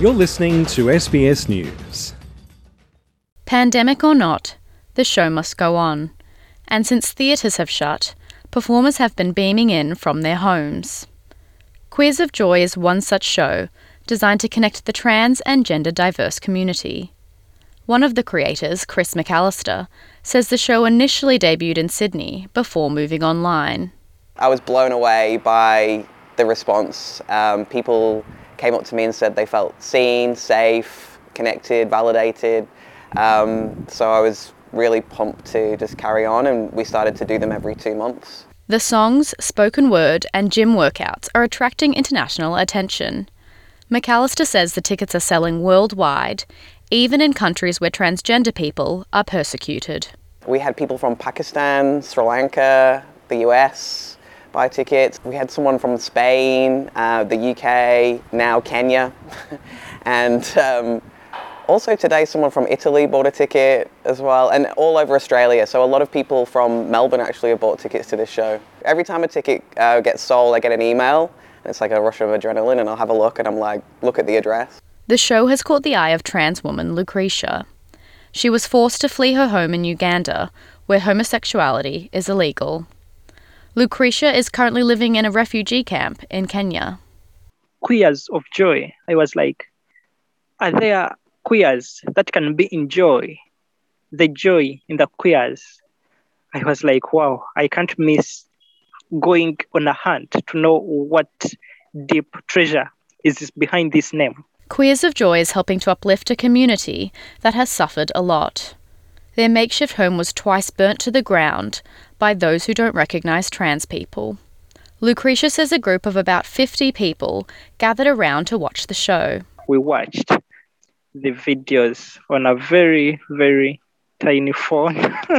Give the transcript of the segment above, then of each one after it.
You're listening to SBS News. Pandemic or not, the show must go on. And since theatres have shut, performers have been beaming in from their homes. Queers of Joy is one such show designed to connect the trans and gender diverse community. One of the creators, Chris McAllister, says the show initially debuted in Sydney before moving online. I was blown away by the response. People came up to me and said they felt seen, safe, connected, validated. So I was really pumped to just carry on, and we started to do them every 2 months. The songs, spoken word and gym workouts are attracting international attention. McAllister says the tickets are selling worldwide, even in countries where transgender people are persecuted. We had people from Pakistan, Sri Lanka, the US buy tickets. We had someone from Spain, the UK, now Kenya. And also today someone from Italy bought a ticket as well, and all over Australia. So a lot of people from Melbourne actually have bought tickets to this show. Every time a ticket gets sold, I get an email, and it's like a rush of adrenaline, and I'll have a look and I'm like, look at the address. The show has caught the eye of trans woman Lucretia. She was forced to flee her home in Uganda, where homosexuality is illegal. Lucretia is currently living in a refugee camp in Kenya. Queers of Joy. I was like, are there queers that can be in joy? The joy in the queers. I was like, wow, I can't miss going on a hunt to know what deep treasure is behind this name. Queers of Joy is helping to uplift a community that has suffered a lot. Their makeshift home was twice burnt to the ground by those who don't recognise trans people. Lucretia says a group of about 50 people gathered around to watch the show. We watched the videos on a very, very tiny phone.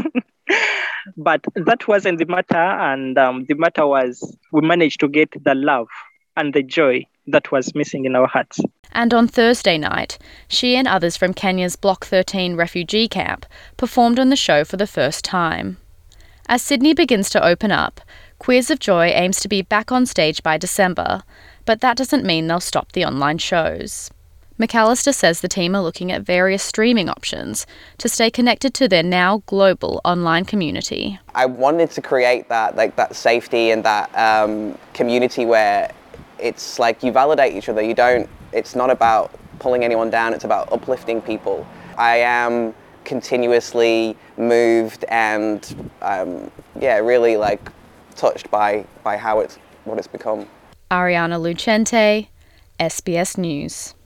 But that wasn't the matter, and the matter was we managed to get the love and the joy that was missing in our hearts. And on Thursday night, she and others from Kenya's Block 13 refugee camp performed on the show for the first time. As Sydney begins to open up, Queers of Joy aims to be back on stage by December, but that doesn't mean they'll stop the online shows. McAllister says the team are looking at various streaming options to stay connected to their now global online community. I wanted to create that safety and that community where it's like you validate each other. It's not about pulling anyone down, it's about uplifting people. I am continuously moved and really touched by what it's become. Ariana Lucente, SBS News.